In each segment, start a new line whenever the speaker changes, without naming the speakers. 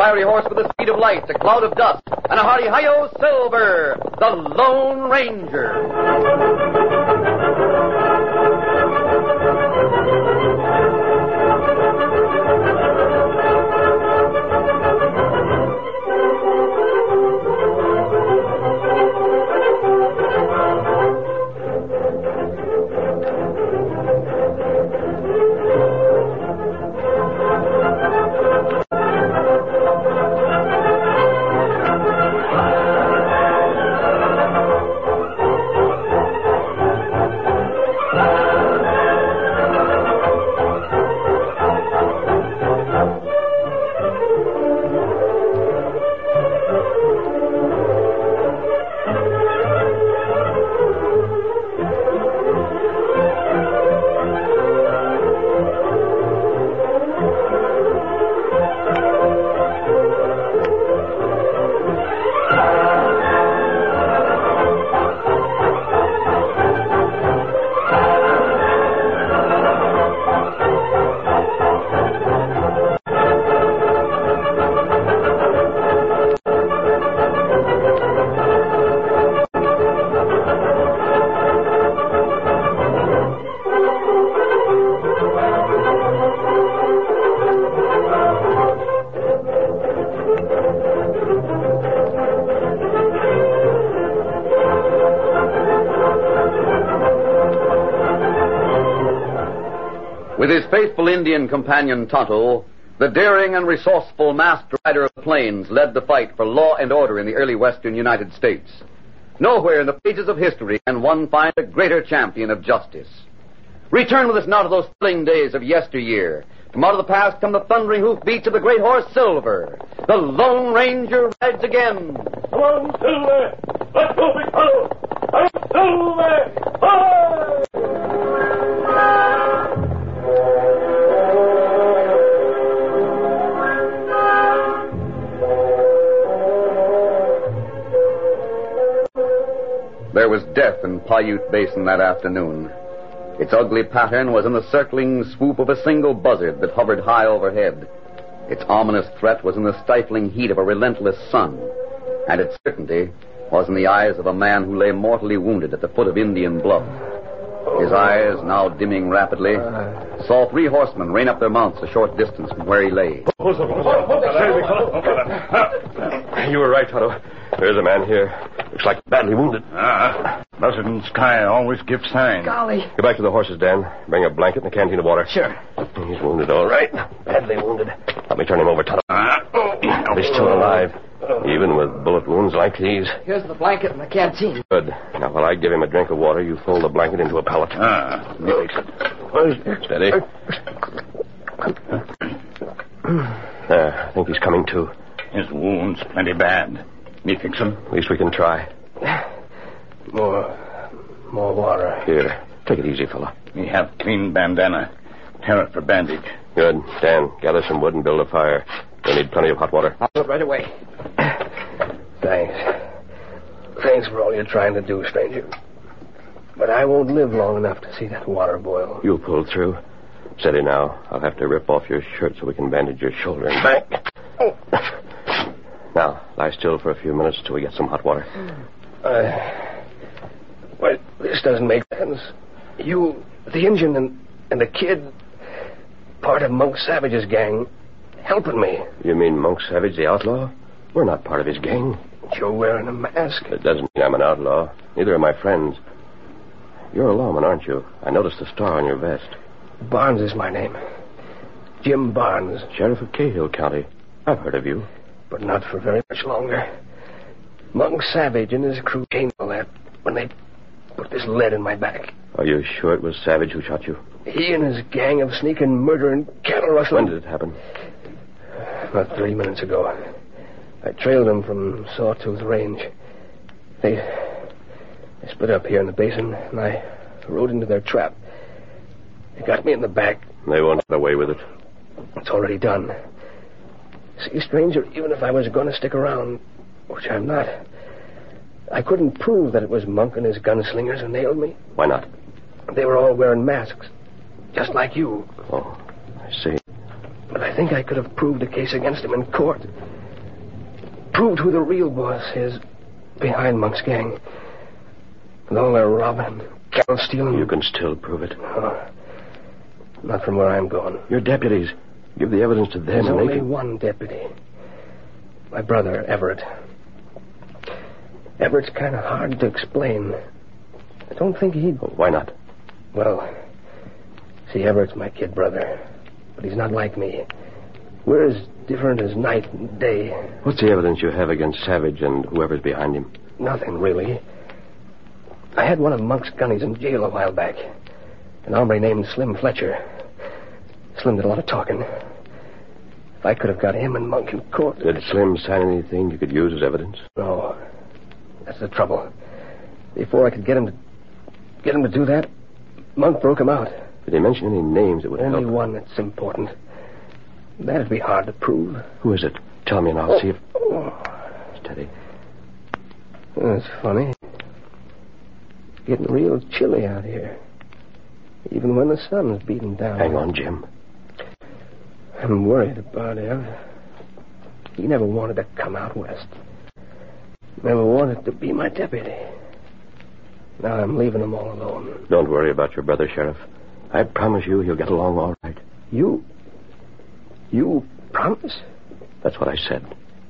fiery horse with the speed of light, a cloud of dust, and a hearty hi-yo Silver, the Lone Ranger. With his faithful Indian companion Tonto, the daring and resourceful masked rider of the plains led the fight for law and order in the early western United States. Nowhere in the pages of history can one find a greater champion of justice. Return with us now to those thrilling days of yesteryear. From out of the past come the thundering hoofbeats of the great horse Silver. The Lone Ranger rides again.
Come on, Silver! Let's go, big fellow! I'm Silver! Hi!
There was death in Paiute Basin that afternoon. Its ugly pattern was in the circling swoop of a single buzzard that hovered high overhead. Its ominous threat was in the stifling heat of a relentless sun. And its certainty was in the eyes of a man who lay mortally wounded at the foot of Indian Bluff. His eyes, now dimming rapidly, saw three horsemen rein up their mounts a short distance from where he lay.
You were right, Tonto. There's a man here. Looks like badly wounded.
Buzzard in the sky always gives signs.
Golly.
Go back to the horses, Dan. Bring a blanket and a canteen of water.
Sure.
He's wounded, all right. Badly wounded. Let me turn him over, Tonto. He's still alive, even with bullet wounds like these.
Here's the blanket and the canteen.
Good. Now, while I give him a drink of water, you fold the blanket into a pellet. Steady. There, I think he's coming to.
His wound's plenty bad. Me fix him?
At least we can try.
More water.
Here, take it easy, fella.
We have clean bandana. Tear it for bandage.
Good. Dan, gather some wood and build a fire. We'll need plenty of hot water.
I'll do it right away. Thanks. Thanks for all you're trying to do, stranger. But I won't live long enough to see that water boil.
You'll pull through. Steady now. I'll have to rip off your shirt so we can bandage your shoulder and back. Now, lie still for a few minutes till we get some hot water.
Well, this doesn't make sense. You, the Injun, and the kid, part of Monk Savage's gang, helping me.
You mean Monk Savage, the outlaw? We're not part of his gang.
You're wearing a mask.
It doesn't mean I'm an outlaw. Neither are my friends. You're a lawman, aren't you? I noticed the star on your vest.
Barnes is my name. Jim Barnes.
Sheriff of Cahill County. I've heard of you.
But not for very much longer. Monk Savage and his crew came all that when they put this lead in my back.
Are you sure it was Savage who shot you?
He and his gang of sneaking, murdering, cattle rustling.
When did it happen?
About 3 minutes ago. I trailed them from Sawtooth Range. They split up here in the basin, and I rode into their trap. They got me in the back.
They won't get away with it.
It's already done. See, stranger, even if I was going to stick around, which I'm not, I couldn't prove that it was Monk and his gunslingers who nailed me.
Why not?
They were all wearing masks, just like you.
Oh, I see.
But I think I could have proved a case against him in court. Proved who the real boss is behind Monk's gang. With all their robbing, cattle stealing.
You can still prove it.
Oh, not from where I'm going.
Your deputies. Give the evidence to them.
There's
and
only one deputy. My brother, Everett. Everett's kind of hard to explain. I don't think he'd...
Oh, why not?
Well, see, Everett's my kid brother. But he's not like me. We're as different as night and day.
What's the evidence you have against Savage and whoever's behind him?
Nothing, really. I had one of Monk's gunnies in jail a while back. An hombre named Slim Fletcher. Slim did a lot of talking. If I could have got him and Monk in court...
Did Slim sign anything you could use as evidence?
No. That's the trouble. Before I could get him to do that, Monk broke him out.
Did he mention any names that would help?
Only one that's important. That'd be hard to prove.
Who is it? Tell me and I'll see if... Steady.
That's funny. It's getting real chilly out here. Even when the sun's beating down.
Hang on, Jim.
I'm worried about Ev. He never wanted to come out west. Never wanted to be my deputy. Now I'm leaving him all alone.
Don't worry about your brother, Sheriff. I promise you he'll get along all right.
You promise?
That's what I said.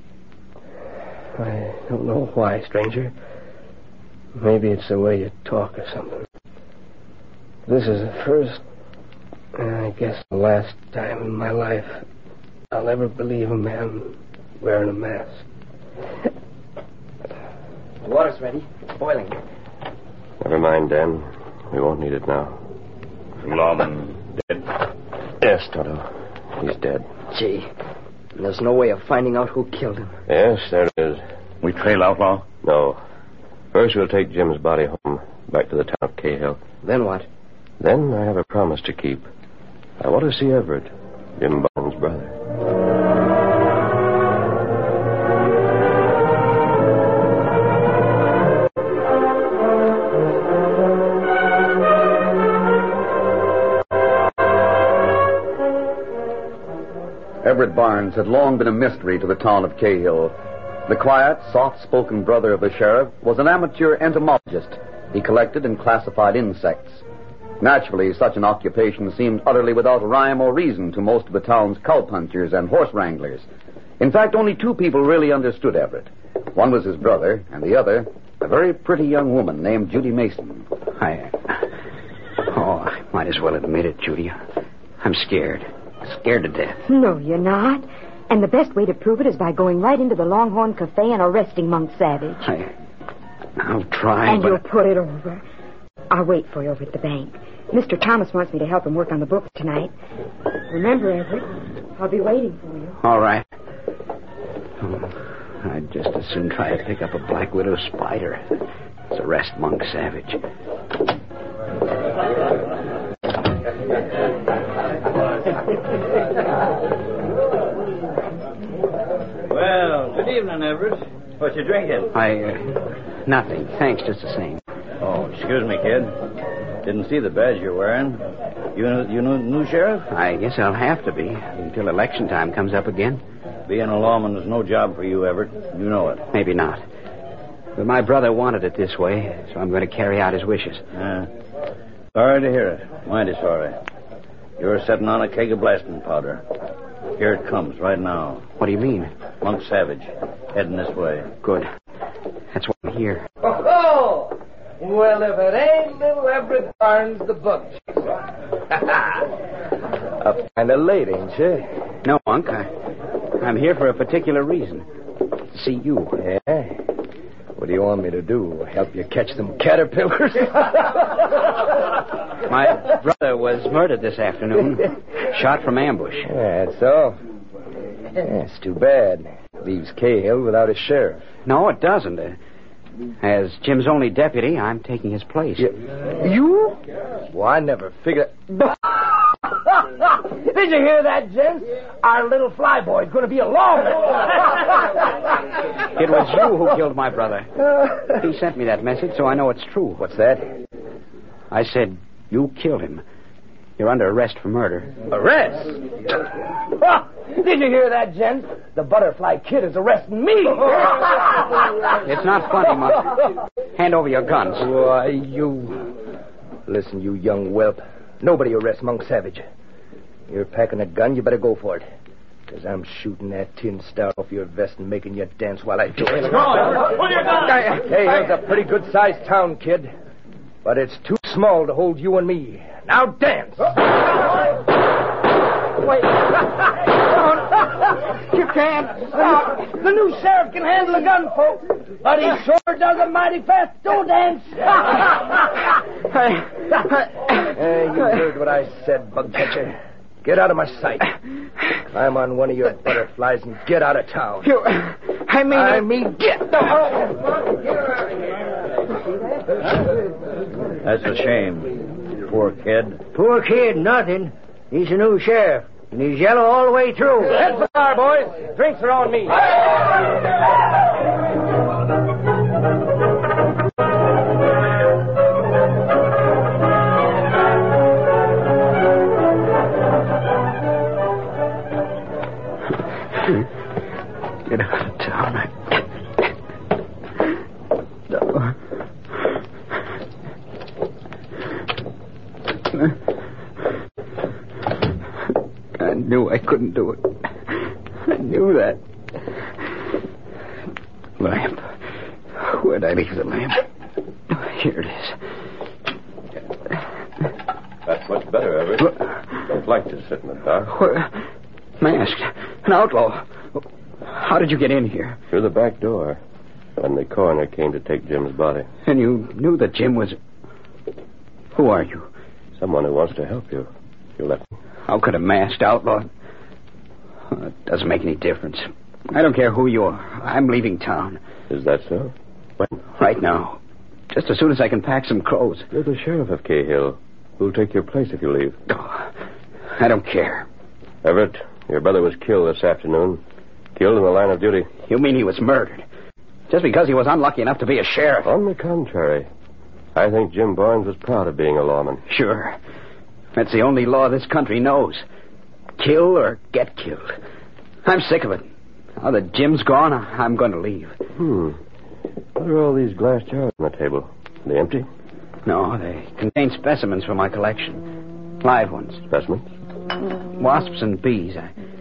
I don't know why, stranger. Maybe it's the way you talk or something. This is the first, I guess the last time in my life I'll ever believe a man wearing a mask.
The water's ready. It's boiling.
Never mind, Dan. We won't need it now.
Lawman dead?
Yes, Toto. He's dead.
Gee, there's no way of finding out who killed him.
Yes, there is.
We trail Outlaw?
No. First, we'll take Jim's body home, back to the town of Cahill.
Then what?
Then I have a promise to keep. I want to see Everett, Jim Bones' brother.
Everett Barnes had long been a mystery to the town of Cahill. The quiet, soft-spoken brother of the sheriff was an amateur entomologist. He collected and classified insects. Naturally, such an occupation seemed utterly without rhyme or reason to most of the town's cowpunchers and horse wranglers. In fact, only two people really understood Everett. One was his brother, and the other, a very pretty young woman named Judy Mason.
I might as well admit it, Judy. I'm scared. Scared to death.
No, you're not. And the best way to prove it is by going right into the Longhorn Cafe and arresting Monk Savage.
I'll try,
and you'll put it over. I'll wait for you over at the bank. Mr. Thomas wants me to help him work on the books tonight. Remember, Everett, I'll be waiting for you.
All right. I'd just as soon try to pick up a black widow spider as arrest Monk Savage.
Well, good evening, Everett. What you drinking?
Nothing. Thanks, just the same.
Oh, excuse me, kid. Didn't see the badge you're wearing. You new sheriff?
I guess I'll have to be until election time comes up again.
Being a lawman is no job for you, Everett. You know it.
Maybe not. But my brother wanted it this way, so I'm going to carry out his wishes.
Sorry to hear it. Mighty sorry. You're sitting on a keg of blasting powder. Here it comes, right now.
What do you mean?
Monk Savage, heading this way.
Good. That's what I'm here.
Oh! Well, if it ain't little Everett Barnes, the book chaser. Up kind of late, ain't you?
No, Monk. I'm here for a particular reason. To see you.
Yeah? What do you want me to do? Help you catch them caterpillars?
My brother was murdered this afternoon. Shot from ambush.
Yeah, that's so. Yeah, it's too bad. Leaves Cahill without a sheriff.
No, it doesn't. As Jim's only deputy, I'm taking his place.
You? Well, I never figured... Did you hear that, gents? Our little flyboy's going to be a lawman.
It was you who killed my brother. He sent me that message, so I know it's true.
What's that?
I said you killed him. You're under arrest for murder.
Arrest? Did you hear that, gents? The Butterfly Kid is arresting me.
It's not funny, Monk. Hand over your guns.
Why, Listen, you young whelp. Nobody arrests Monk Savage. You're packing a gun, you better go for it. Because I'm shooting that tin star off your vest and making you dance while I do it. Hey, here's a pretty good-sized town, kid. But it's too small to hold you and me. Now dance! Wait. You can't. The new sheriff can handle a gun, folks. But he sure does it mighty fast. Don't dance. You heard what I said, bug catcher. Get out of my sight. Climb on one of your butterflies and get out of town. I mean, get the hell.
That's a shame. Poor kid.
Poor kid, nothing. He's a new sheriff, and he's yellow all the way through.
Heads the bar, boys. Drinks are on me.
Get out of town. I knew I couldn't do it. I knew that. Lamp. Where'd I leave the lamp? Here it is.
That's much better, Everett. Don't like to sit in the dark.
Masked. An outlaw. How did you get in here?
Through the back door. When the coroner came to take Jim's body.
And you knew that Jim was... Who are you?
Someone who wants to help you. You left me.
How could a masked outlaw... it doesn't make any difference. I don't care who you are. I'm leaving town.
Is that so? When?
Right now. Just as soon as I can pack some clothes.
You're the sheriff of Cahill. Who'll take your place if you leave?
Oh, I don't care.
Everett, your brother was killed this afternoon. Killed in the line of duty.
You mean he was murdered? Just because he was unlucky enough to be a sheriff?
On the contrary. I think Jim Barnes was proud of being a lawman.
Sure. That's the only law this country knows. Kill or get killed. I'm sick of it. Now that Jim's gone, I'm going to leave.
What are all these glass jars on the table? Are they empty?
No, they contain specimens from my collection. Live ones.
Specimens?
Wasps and bees.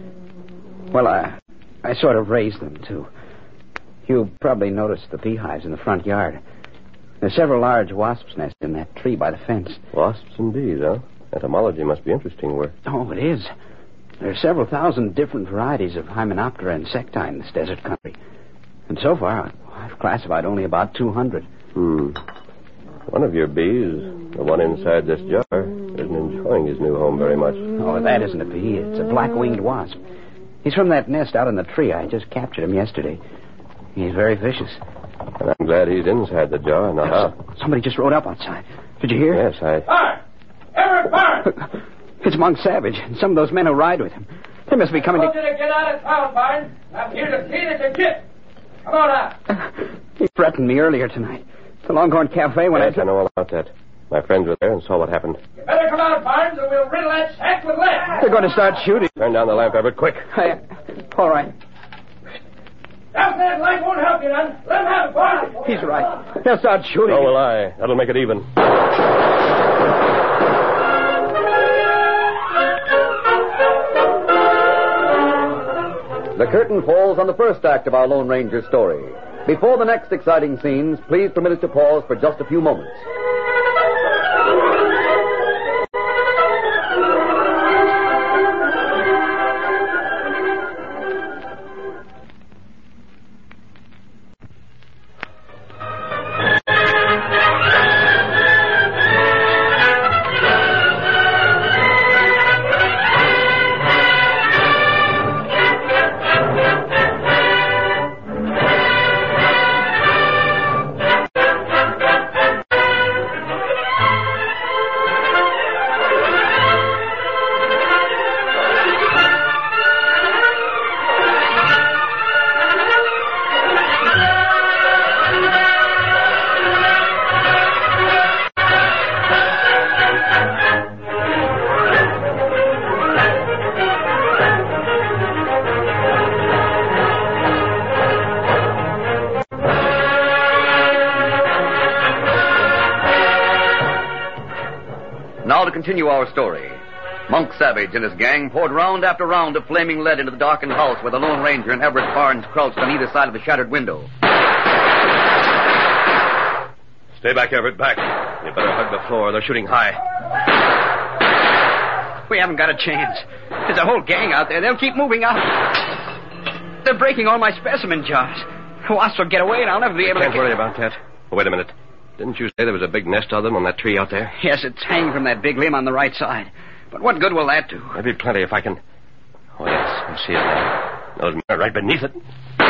I sort of raised them, too. You probably noticed the beehives in the front yard. There's several large wasps' nests in that tree by the fence.
Wasps and bees, huh? Entomology must be interesting work.
Oh, it is. There are several thousand different varieties of Hymenoptera insecti in this desert country. And so far, I've classified only about 200.
One of your bees, the one inside this jar, isn't enjoying his new home very much.
Oh, that isn't a bee. It's a black-winged wasp. He's from that nest out in the tree. I just captured him yesterday. He's very vicious.
And I'm glad he's inside the jar, not out.
Somebody just rode up outside. Did you hear?
Yes,
Barnes! Everett Barnes!
It's Monk Savage and some of those men who ride with him. They must be coming
I want you to get out of town, Barnes. I'm here to see that you get. Come on out.
He threatened me earlier tonight. The Longhorn Cafe when
I know all about that. My friends were there and saw what happened.
You better come out, Barnes, or we'll riddle that sack with lead.
They're going to start shooting.
Turn down the lamp, Everett, quick.
All right.
Down that light won't help you none. Let him have it, Barnes.
He's right. They'll start shooting.
So will I. That'll make it even.
The curtain falls on the first act of our Lone Ranger story. Before the next exciting scenes, please permit us to pause for just a few moments. Now to continue our story. Monk Savage and his gang poured round after round of flaming lead into the darkened house where the Lone Ranger and Everett Barnes crouched on either side of the shattered window.
Stay back, Everett, back. You better hug the floor. They're shooting high.
We haven't got a chance. There's a whole gang out there. They'll keep moving out. They're breaking all my specimen jars. The wasps will get away and I'll never be able to...
Can't worry about that. Wait a minute. Didn't you say there was a big nest of them on that tree out there?
Yes, it's hanging from that big limb on the right side. But what good will that do?
There'll be plenty if I can... Oh, yes, I see it now. Those men are right beneath it.
The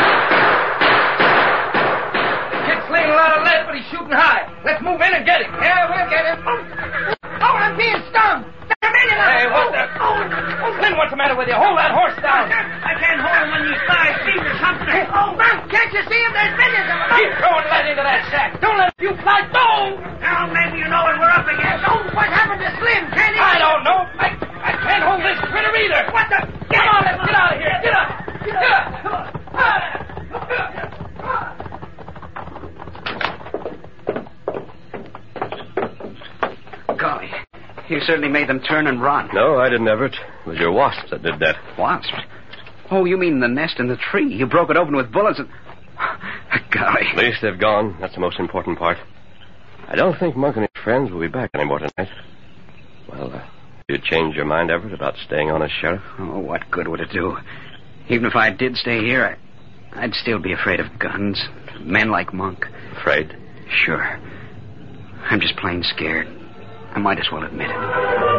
kid's slinging a lot of lead, but he's shooting high. Let's move in and get him. Yeah, we'll get him. Oh, I'm being stung. Hey, what the... Slim, what's the matter with you? Hold that horse down. I can't hold him when these thighs feet or something. Oh, Monk, can't you see him? There's millions of them. Keep throwing lead into that sack. Don't let you fly. Don't! Now, maybe you know what we're up against. Oh, what happened to Slim? Can't he... I don't know. I can't hold this critter either. What the... Come on, let's get out of here. Get up. Get up. Come on.
Golly. You certainly made them turn and run.
No, I didn't, Everett. It was your wasps that did that.
Wasps? Oh, you mean the nest in the tree? You broke it open with bullets and... Golly.
At least they've gone. That's the most important part. I don't think Monk and his friends will be back anymore tonight. Well, you changed your mind, Everett, about staying on as sheriff?
Oh, what good would it do? Even if I did stay here, I'd still be afraid of guns. Men like Monk.
Afraid?
Sure. I'm just plain scared. I might as well admit it.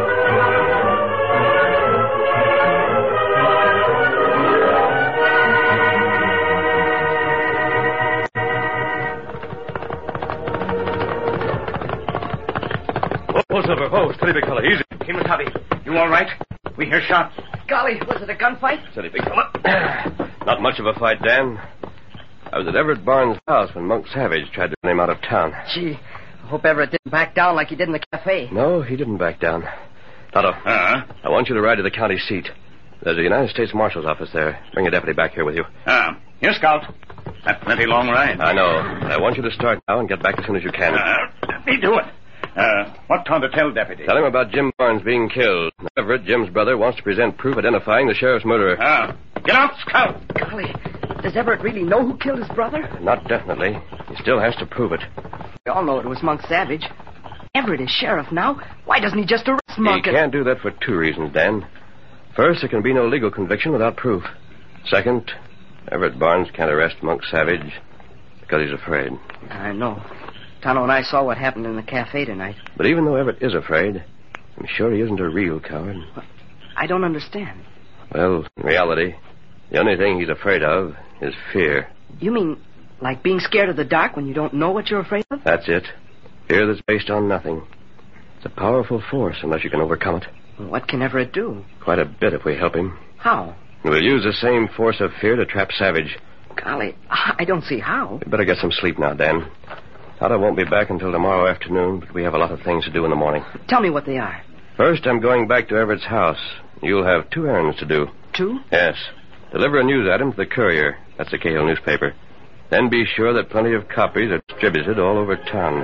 Whoa, Silver. Whoa, steady, big fella. Easy.
Kimatabi, you all right? We hear shots.
Golly, was it a gunfight?
Steady, big fella. Not much of a fight, Dan. I was at Everett Barnes' house when Monk Savage tried to run him out of town.
Gee, I hope Everett didn't back down like he did in the cafe.
No, he didn't back down. Tonto, I want you to ride to the county seat. There's a United States Marshal's office there. Bring a deputy back here with you.
Here, Scout. That's plenty long ride.
I know. I want you to start now and get back as soon as you can.
Let me do it. What to tell, Deputy?
Tell him about Jim Barnes being killed. Everett, Jim's brother, wants to present proof identifying the sheriff's murderer.
Get out, Scout.
Golly, does Everett really know who killed his brother?
Not definitely. He still has to prove it.
We all know it was Monk Savage. Everett is sheriff now. Why doesn't he just arrest Monk?
He can't do that for two reasons, Dan. First, there can be no legal conviction without proof. Second, Everett Barnes can't arrest Monk Savage because he's afraid.
I know. Tonto and I saw what happened in the cafe tonight.
But even though Everett is afraid, I'm sure he isn't a real coward.
I don't understand.
Well, in reality, the only thing he's afraid of is fear.
You mean like being scared of the dark when you don't know what you're afraid of?
That's it. Fear that's based on nothing. It's a powerful force unless you can overcome it.
What can Everett do?
Quite a bit if we help him.
How?
We'll use the same force of fear to trap Savage.
Golly, I don't see how.
You better get some sleep now, Dan. Tonto won't be back until tomorrow afternoon, but we have a lot of things to do in the morning.
Tell me what they are.
First, I'm going back to Everett's house. You'll have 2 errands to do.
2?
Yes. Deliver a news item to the Courier. That's the Cahill newspaper. Then be sure that plenty of copies are distributed all over town.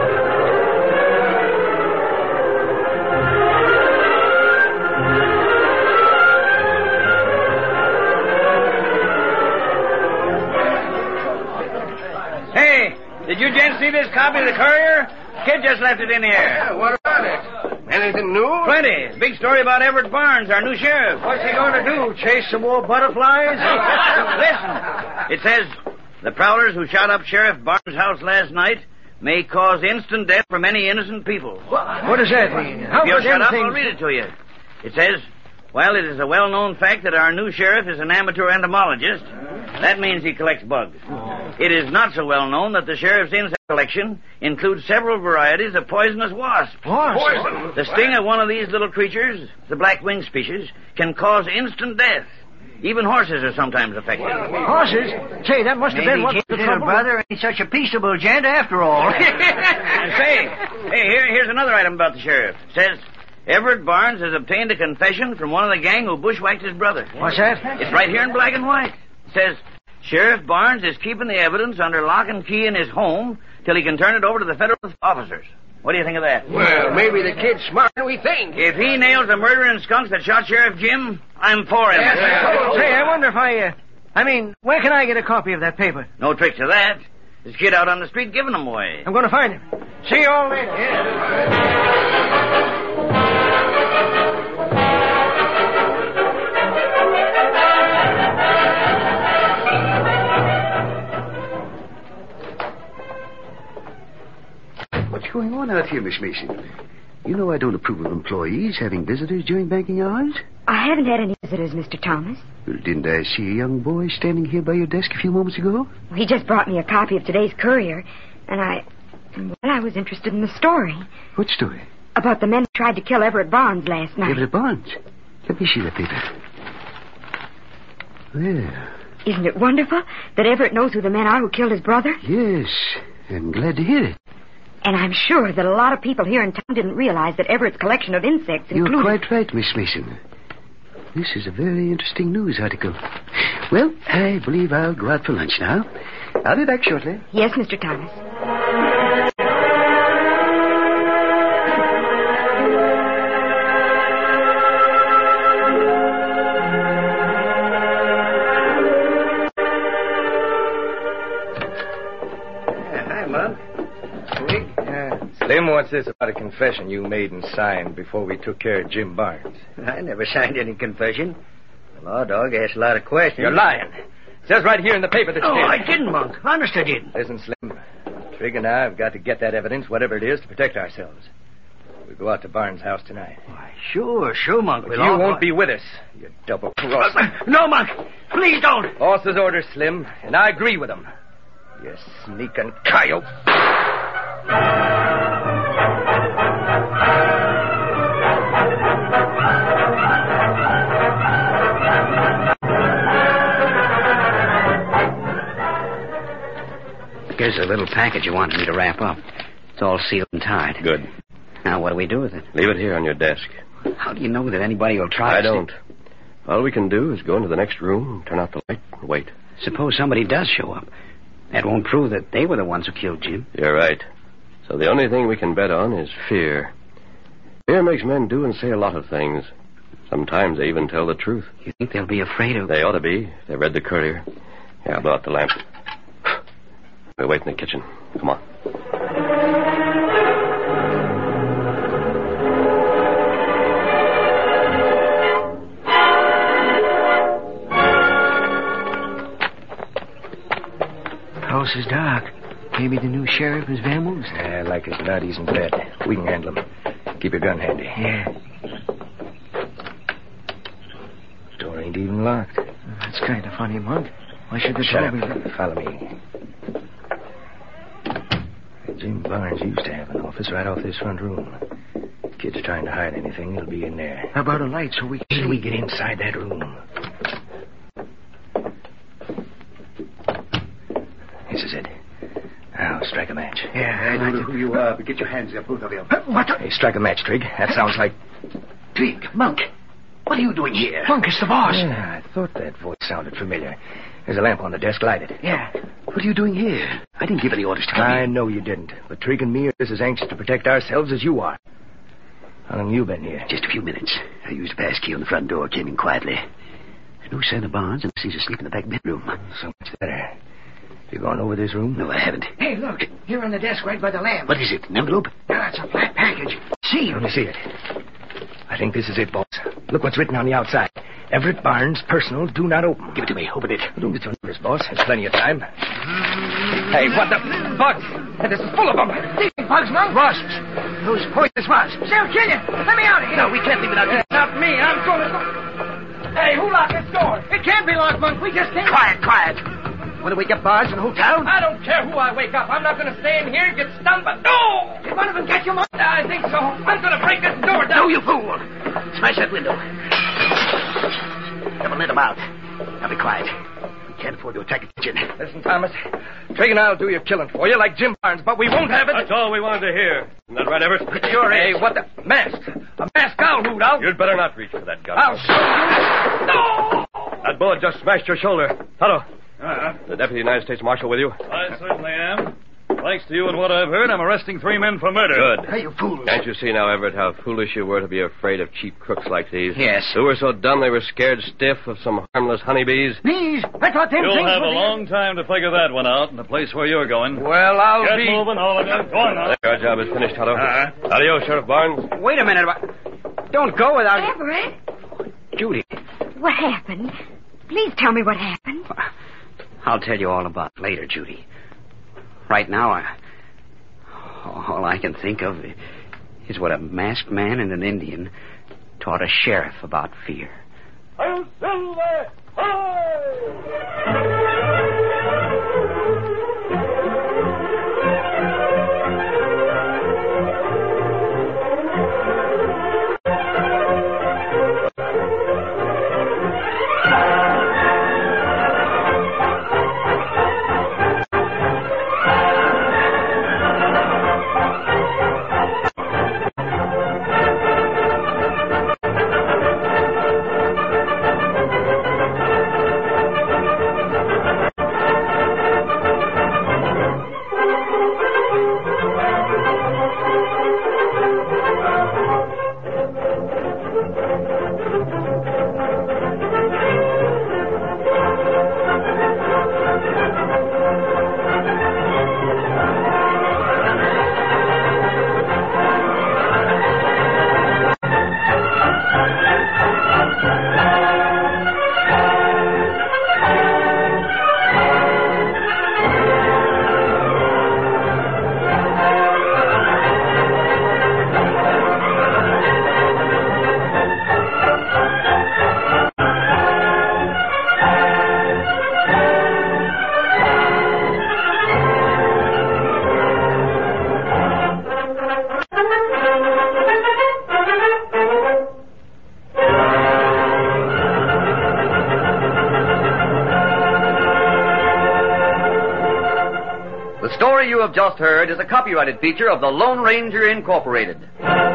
Did you gents see this copy of the Courier? Kid just left it in here.
Yeah, what about it? Anything new?
Plenty. Big story about Everett Barnes, our new sheriff.
What's he going to do? Chase some more butterflies?
Listen. It says, the prowlers who shot up Sheriff Barnes' house last night may cause instant death from any innocent people.
What does that mean? How
if you'll
could
shut up,
anything...
I'll read it to you. It says, while it is a well-known fact that our new sheriff is an amateur entomologist, that means he collects bugs. It is not so well known that the sheriff's insect collection includes several varieties of poisonous wasps.
Poison?
The sting of one of these little creatures, the black-winged species, can cause instant death. Even horses are sometimes affected.
Horses? Say, that must have been what the trouble...
brother ain't such a peaceable gent after all. Here's another item about the sheriff. It says, Everett Barnes has obtained a confession from one of the gang who bushwhacked his brother.
What's that?
It's right here in black and white. It says, Sheriff Barnes is keeping the evidence under lock and key in his home
till he can turn it over to the federal officers. What do you think of that?
Well, maybe the kid's smarter than we think.
If he nails the murdering skunks that shot Sheriff Jim, I'm for him.
Say, I wonder if where can I get a copy of that paper?
No trick to that. This kid out on the street giving them away.
I'm going to find him. See you all later.
What's going on out here, Miss Mason? You know I don't approve of employees having visitors during banking hours.
I haven't had any visitors, Mr. Thomas.
Well, didn't I see a young boy standing here by your desk a few moments ago?
He just brought me a copy of today's Courier, and I was interested in the story.
What story?
About the men who tried to kill Everett Barnes last night.
Everett Barnes? Let me see that paper. Well.
Isn't it wonderful that Everett knows who the men are who killed his brother?
Yes, I'm glad to hear it.
And I'm sure that a lot of people here in town didn't realize that Everett's collection of insects included...
You're quite right, Miss Mason. This is a very interesting news article. Well, I believe I'll go out for lunch now. I'll be back shortly.
Yes, Mr. Thomas.
Slim wants this about a confession you made and signed before we took care of Jim Barnes.
I never signed any confession. The law dog asked a lot of questions.
You're lying. It says right here in the paper that you
No,
did.
I didn't, Monk. Honest, I didn't.
Listen, Slim. Trig and I have got to get that evidence, whatever it is, to protect ourselves. We'll go out to Barnes' house tonight.
Why, sure, Monk.
But you won't be with us, you double-crosser.
No, Monk. Please don't.
Boss's orders, Slim, and I agree with them. You sneaking coyote.
Here's a little package you wanted me to wrap up. It's all sealed and tied.
Good.
Now, what do we do with it?
Leave it here on your desk.
How do you know that anybody will try
I don't. All we can do is go into the next room, turn out the light, and wait.
Suppose somebody does show up. That won't prove that they were the ones who killed Jim.
You're right. So the only thing we can bet on is fear. Fear makes men do and say a lot of things. Sometimes they even tell the truth.
You think they'll be afraid of...
They ought to be. If they read the Courier. Yeah, I'll blow out the lamp. We'll wait in the kitchen. Come on.
House is dark. Maybe the new sheriff is vamoosed.
Yeah, like his not, he's in bed. We can handle him. Keep your gun handy.
Yeah.
Door ain't even locked.
That's kind of funny, Monk. Why should the
Shut
door
up.
be...
Follow me. Jim Barnes used to have an office right off this front room. If kid's trying to hide anything, it'll be in there.
How about a light so we can...
Till we get inside that room. This is it. Now, strike a match.
Yeah,
I don't know who you are, but get your hands up, both of you.
What?
Hey, strike a match, Trig. That sounds like...
Trig, Monk, what are you doing here?
Monk, it's the boss.
Yeah, I thought that voice sounded familiar. There's a lamp on the desk. Light it.
Yeah.
What are you doing here? I didn't give any orders to come
I
in.
know you didn't. But Trig and me are just as anxious to protect ourselves as you are. How long have you been here?
Just a few minutes. I used a pass key on the front door, came in quietly. There's no sign of Barnes, and he's asleep in the back bedroom.
So much better. You gone over this room?
No, I haven't.
Hey, look. Here on the desk right by the lamp.
What is it, an envelope?
No, it's a flat package. See?
Let me see it. I think this is it, boss. Look what's written on the outside. Everett Barnes, personal, do not open.
Give it to me. Open it.
Don't get so nervous, boss. There's plenty of time. Hey, what the... Bugs! And this is full of them.
Bugs, Monk?
Wasps. Those poisonous wasps.
They'll kill you. Let me out of here.
No, we can't leave without you.
Not me. I'm going to go... Hey, who locked this door? It can't be locked, Monk. We just can't...
Quiet. Want to wake up Barnes and the whole town?
I don't care who I wake up. I'm not going to stay in here and get stunned, but no!
Did one of them get you, Monk?
I think so. I'm going to break this door down.
No, you fool. Smash that window. Never let him out. Now be quiet. We can't afford to attack a kitchen.
Listen, Thomas. Trig and I'll do your killing for you like Jim Barnes, but we won't have it.
That's all we wanted to hear. Isn't that right, Everett?
Sure is. Hey, what the... Mask. A mask I'll hoot out.
You'd better not reach for that gun.
I'll show you. No!
That bullet just smashed your shoulder. Tonto. The Deputy United States Marshal with you?
I certainly am. What
Thanks to you and what I've heard, I'm arresting 3 men for murder.
Good.
Hey, you fools.
Can't you see now, Everett, how foolish you were to be afraid of cheap crooks like these?
Yes.
Who were so dumb they were scared stiff of some harmless honeybees?
Knees. I thought them
You'll
things
have a
were the-
long time to figure that one out in the place where you're going.
Well, I'll
Get
be...
moving, all of you. Go on now.
Our job is finished, Tonto. Adios, Sheriff Barnes.
Wait a minute. Don't go without...
Everett,
Judy,
what happened? Please tell me what happened.
I'll tell you all about it later, Judy. Right now, all I can think of is what a masked man and an Indian taught a sheriff about fear.
I'll Silver! Hi!
The story you have just heard is a copyrighted feature of the Lone Ranger Incorporated.